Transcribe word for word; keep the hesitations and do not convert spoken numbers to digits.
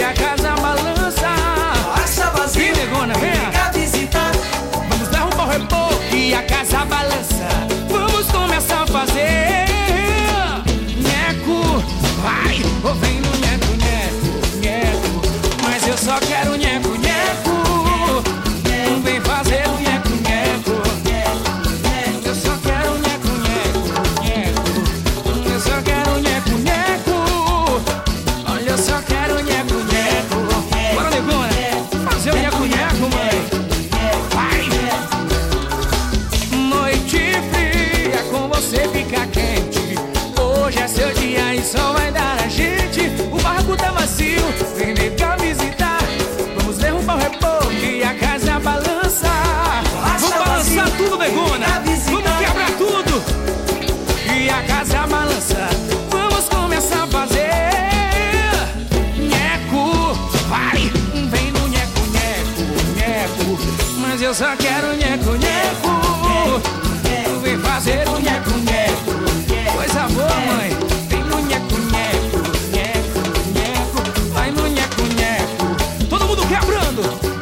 a casa balança. Acha vazio, Vem, negona, vem. vem cá visitar. Vamos derrubar o reboco e a casa balança. Vamos começar a fazer nheco, vai, ou vem no nheco, nheco, nheco. Mas eu só quero nheco, nheco. Vem fazer o nheco, nheco. Eu só quero nheco, nheco, nheco. Eu só quero nheco, nheco. Olha, eu só quero nheco, nheco. Bora, negona, fazer o nheco, nheco, mãe. Vai! Noite fria, com você fica quente. Hoje é seu dia e só vai dar a gente. O barco tá macio, vem cá visitar. Vamos derrubar o reboco e a casa balança. Vamos balançar tudo, negona. Vamos quebrar tudo. E a casa balança. Vamos começar a fazer nheco, vai, vem no nheco, nheco, nheco. Mas eu só quero nheco, nheco. Vem fazer o nheco, nheco. Coisa boa, mãe. Vem no nheco, nheco, nheco, nheco. Vai no nheco, nheco. Todo mundo quebrando.